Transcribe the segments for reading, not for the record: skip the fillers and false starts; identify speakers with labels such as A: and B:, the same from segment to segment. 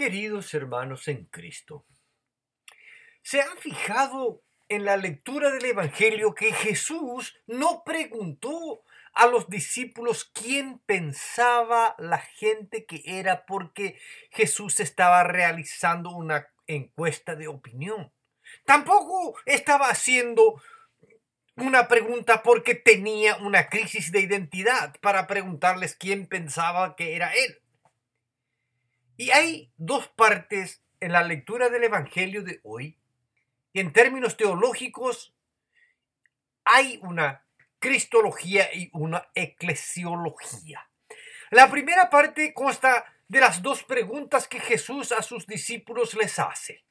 A: Queridos hermanos en Cristo, ¿se han fijado en la lectura del Evangelio que Jesús no preguntó a los discípulos quién pensaba la gente que era porque Jesús estaba realizando una encuesta de opinión? Tampoco estaba haciendo una pregunta porque tenía una crisis de identidad para preguntarles quién pensaba que era él. Y hay dos partes en la lectura del Evangelio de hoy. Y en términos teológicos, hay una cristología y una eclesiología. La primera parte consta de las dos preguntas que Jesús a sus discípulos les hace.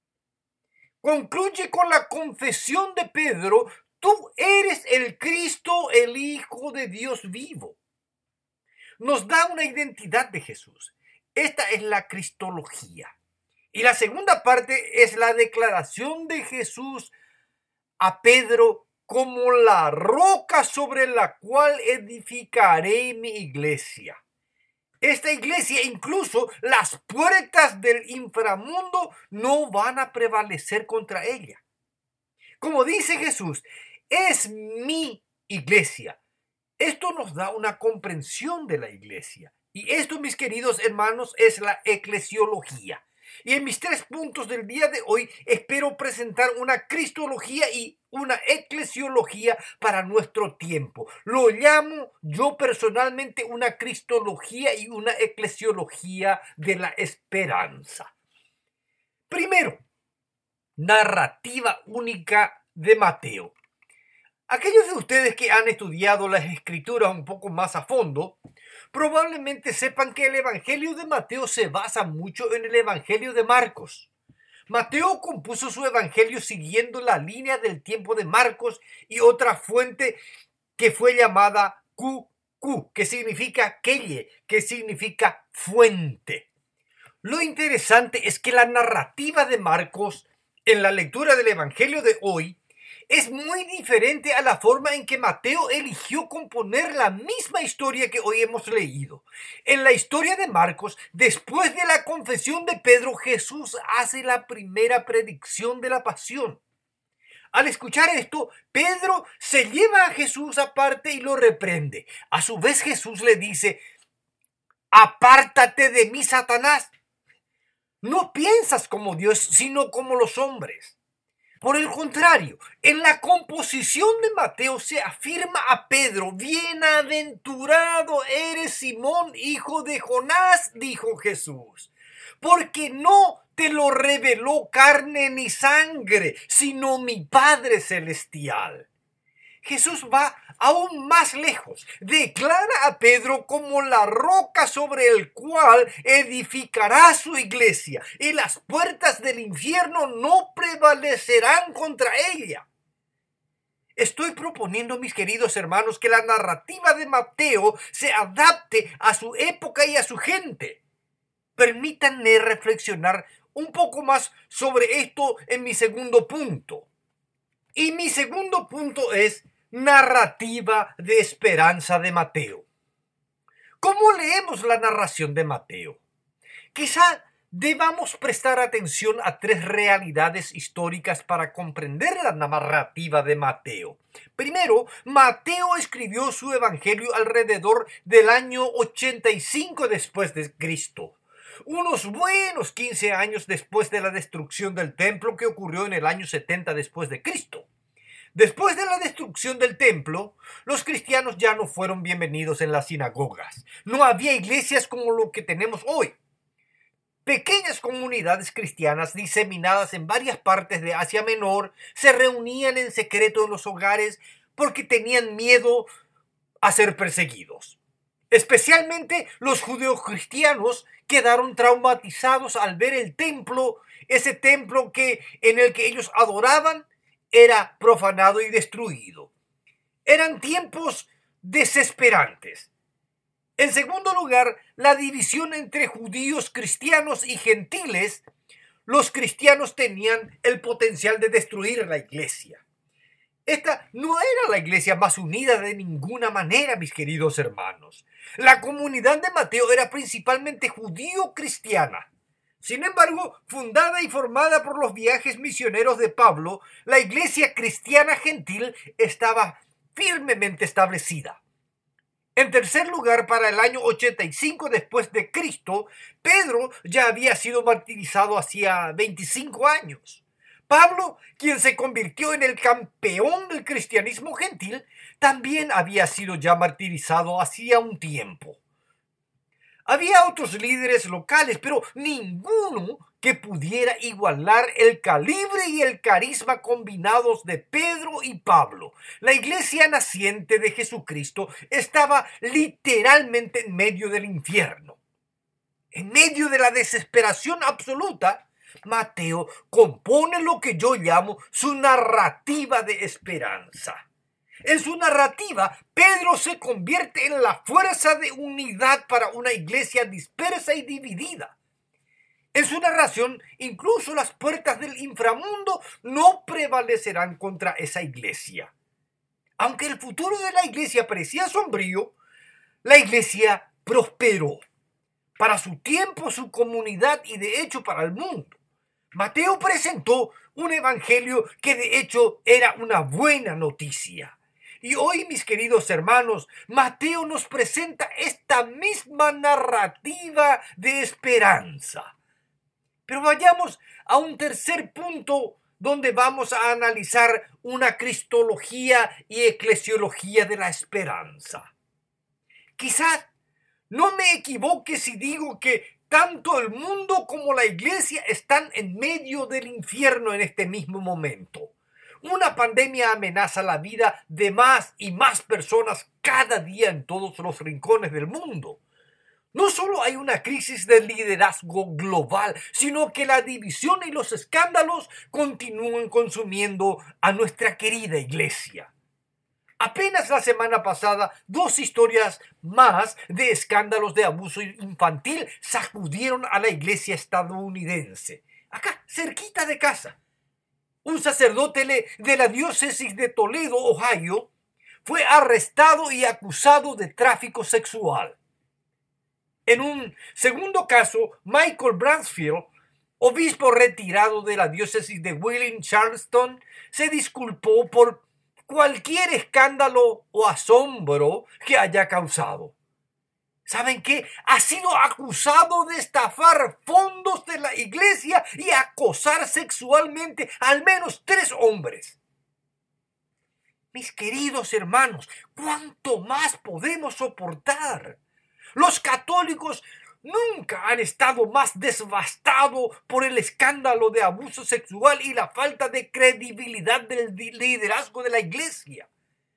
A: Concluye con la confesión de Pedro: tú eres el Cristo, el Hijo de Dios vivo. Nos da una identidad de Jesús. Esta es la cristología. Y la segunda parte es la declaración de Jesús a Pedro como la roca sobre la cual edificaré mi iglesia. Esta iglesia, incluso las puertas del inframundo no van a prevalecer contra ella. Como dice Jesús, es mi iglesia. Esto nos da una comprensión de la iglesia. Y esto, mis queridos hermanos, es la eclesiología. Y en mis 3 puntos del día de hoy espero presentar una cristología y una eclesiología para nuestro tiempo. Lo llamo yo personalmente una cristología y una eclesiología de la esperanza. Primero, narrativa única de Mateo. Aquellos de ustedes que han estudiado las escrituras un poco más a fondo, probablemente sepan que el Evangelio de Mateo se basa mucho en el Evangelio de Marcos. Mateo compuso su Evangelio siguiendo la línea del tiempo de Marcos y otra fuente que fue llamada QQ, que significa quelle, que significa fuente. Lo interesante es que la narrativa de Marcos en la lectura del Evangelio de hoy es muy diferente a la forma en que Mateo eligió componer la misma historia que hoy hemos leído. En la historia de Marcos, después de la confesión de Pedro, Jesús hace la primera predicción de la pasión. Al escuchar esto, Pedro se lleva a Jesús aparte y lo reprende. A su vez, Jesús le dice: apártate de mí, Satanás. No piensas como Dios, sino como los hombres. Por el contrario, en la composición de Mateo se afirma a Pedro: bienaventurado eres, Simón, hijo de Jonás, dijo Jesús, porque no te lo reveló carne ni sangre, sino mi Padre celestial. Jesús va aún más lejos. Declara a Pedro como la roca sobre el cual edificará su iglesia, y las puertas del infierno no prevalecerán contra ella. Estoy proponiendo, mis queridos hermanos, que la narrativa de Mateo se adapte a su época y a su gente. Permítanme reflexionar un poco más sobre esto en mi segundo punto. Y mi segundo punto es narrativa de esperanza de Mateo. ¿Cómo leemos la narración de Mateo? Quizá debamos prestar atención a 3 realidades históricas para comprender la narrativa de Mateo. Primero, Mateo escribió su evangelio alrededor del año 85 después de Cristo. Unos buenos 15 años después de la destrucción del templo, que ocurrió en el año 70 después de Cristo. Después de la destrucción del templo, los cristianos ya no fueron bienvenidos en las sinagogas. No había iglesias como lo que tenemos hoy. Pequeñas comunidades cristianas diseminadas en varias partes de Asia Menor se reunían en secreto en los hogares porque tenían miedo a ser perseguidos. Especialmente los judeocristianos quedaron traumatizados al ver el templo, ese templo en el que ellos adoraban, era profanado y destruido. Eran tiempos desesperantes. En segundo lugar, la división entre judíos, cristianos y gentiles. Los cristianos tenían el potencial de destruir la iglesia. Esta no era la iglesia más unida de ninguna manera, mis queridos hermanos. La comunidad de Mateo era principalmente judío-cristiana. Sin embargo, fundada y formada por los viajes misioneros de Pablo, la iglesia cristiana gentil estaba firmemente establecida. En tercer lugar, para el año 85 después de Cristo, Pedro ya había sido martirizado hacía 25 años. Pablo, quien se convirtió en el campeón del cristianismo gentil, también había sido ya martirizado hacía un tiempo. Había otros líderes locales, pero ninguno que pudiera igualar el calibre y el carisma combinados de Pedro y Pablo. La iglesia naciente de Jesucristo estaba literalmente en medio del infierno. En medio de la desesperación absoluta, Mateo compone lo que yo llamo su narrativa de esperanza. En su narrativa, Pedro se convierte en la fuerza de unidad para una iglesia dispersa y dividida. En su narración, incluso las puertas del inframundo no prevalecerán contra esa iglesia. Aunque el futuro de la iglesia parecía sombrío, la iglesia prosperó. Para su tiempo, su comunidad y de hecho para el mundo. Mateo presentó un evangelio que de hecho era una buena noticia. Y hoy, mis queridos hermanos, Mateo nos presenta esta misma narrativa de esperanza. Pero vayamos a un tercer punto donde vamos a analizar una cristología y eclesiología de la esperanza. Quizás no me equivoque si digo que tanto el mundo como la iglesia están en medio del infierno en este mismo momento. Una pandemia amenaza la vida de más y más personas cada día en todos los rincones del mundo. No solo hay una crisis de liderazgo global, sino que la división y los escándalos continúan consumiendo a nuestra querida iglesia. Apenas la semana pasada, 2 historias más de escándalos de abuso infantil sacudieron a la iglesia estadounidense. Acá, cerquita de casa. Un sacerdote de la diócesis de Toledo, Ohio, fue arrestado y acusado de tráfico sexual. En un segundo caso, Michael Bransfield, obispo retirado de la diócesis de Wheeling, Charleston, se disculpó por cualquier escándalo o asombro que haya causado. ¿Saben qué? Ha sido acusado de estafar fondos de la iglesia y acosar sexualmente al menos 3 hombres. Mis queridos hermanos, ¿cuánto más podemos soportar? Los católicos nunca han estado más devastados por el escándalo de abuso sexual y la falta de credibilidad del liderazgo de la iglesia.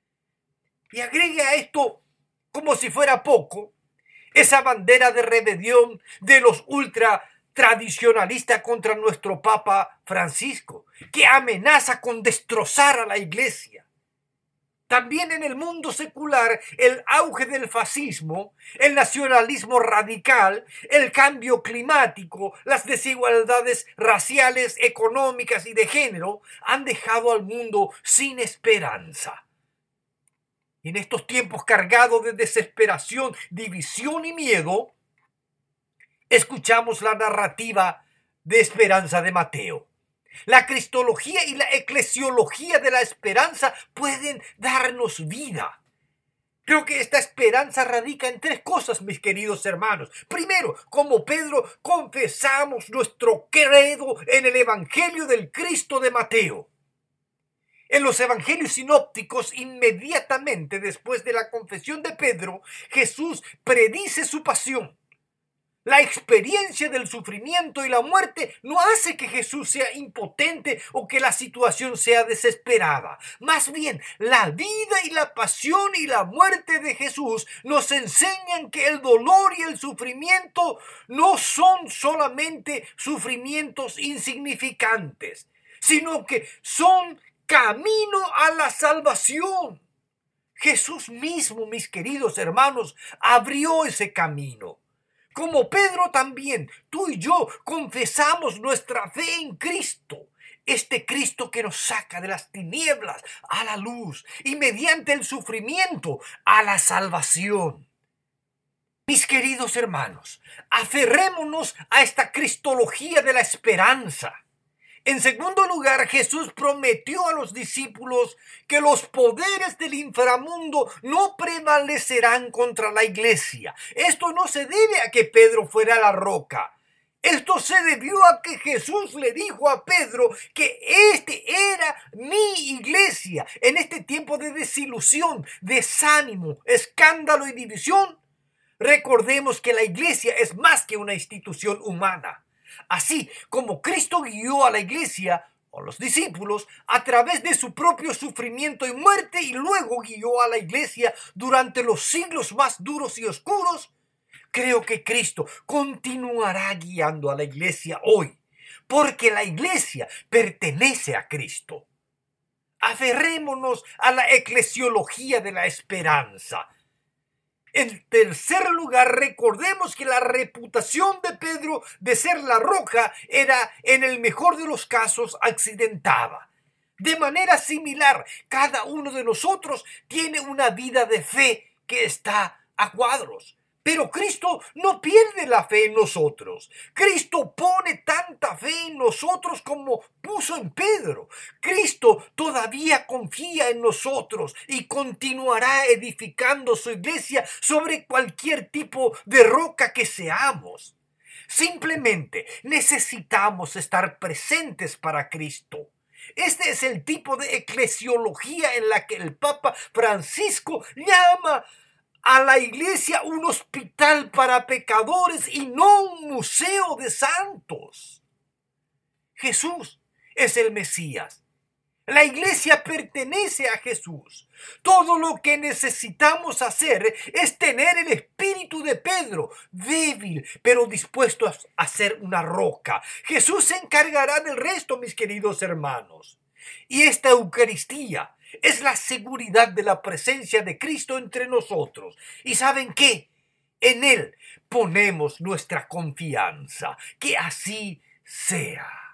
A: Y agregue a esto, como si fuera poco, esa bandera de rebelión de los ultra tradicionalistas contra nuestro Papa Francisco, que amenaza con destrozar a la iglesia. También en el mundo secular, el auge del fascismo, el nacionalismo radical, el cambio climático, las desigualdades raciales, económicas y de género han dejado al mundo sin esperanza. Y en estos tiempos cargados de desesperación, división y miedo, escuchamos la narrativa de esperanza de Mateo. La cristología y la eclesiología de la esperanza pueden darnos vida. Creo que esta esperanza radica en 3 cosas, mis queridos hermanos. Primero, como Pedro, confesamos nuestro credo en el Evangelio del Cristo de Mateo. En los evangelios sinópticos, inmediatamente después de la confesión de Pedro, Jesús predice su pasión. La experiencia del sufrimiento y la muerte no hace que Jesús sea impotente o que la situación sea desesperada. Más bien, la vida y la pasión y la muerte de Jesús nos enseñan que el dolor y el sufrimiento no son solamente sufrimientos insignificantes, sino que son camino a la salvación. Jesús mismo, mis queridos hermanos, abrió ese camino. Como Pedro también, tú y yo confesamos nuestra fe en Cristo. Este Cristo que nos saca de las tinieblas a la luz y mediante el sufrimiento a la salvación. Mis queridos hermanos, aferrémonos a esta cristología de la esperanza. En segundo lugar, Jesús prometió a los discípulos que los poderes del inframundo no prevalecerán contra la iglesia. Esto no se debe a que Pedro fuera la roca. Esto se debió a que Jesús le dijo a Pedro que este era mi iglesia. En este tiempo de desilusión, desánimo, escándalo y división, recordemos que la iglesia es más que una institución humana. Así como Cristo guió a la iglesia o los discípulos a través de su propio sufrimiento y muerte y luego guió a la iglesia durante los siglos más duros y oscuros, creo que Cristo continuará guiando a la iglesia hoy, porque la iglesia pertenece a Cristo. Aferrémonos a la eclesiología de la esperanza. En tercer lugar, recordemos que la reputación de Pedro de ser la roca era, en el mejor de los casos, accidentada. De manera similar, cada uno de nosotros tiene una vida de fe que está a cuadros. Pero Cristo no pierde la fe en nosotros. Cristo pone tanta fe en nosotros como puso en Pedro. Cristo todavía confía en nosotros y continuará edificando su iglesia sobre cualquier tipo de roca que seamos. Simplemente necesitamos estar presentes para Cristo. Este es el tipo de eclesiología en la que el Papa Francisco llama a la iglesia un hospital para pecadores y no un museo de santos. Jesús es el Mesías. La iglesia pertenece a Jesús. Todo lo que necesitamos hacer es tener el espíritu de Pedro, débil, pero dispuesto a ser una roca. Jesús se encargará del resto, mis queridos hermanos. Y esta Eucaristía es la seguridad de la presencia de Cristo entre nosotros. ¿Y saben qué? En Él ponemos nuestra confianza. Que así sea.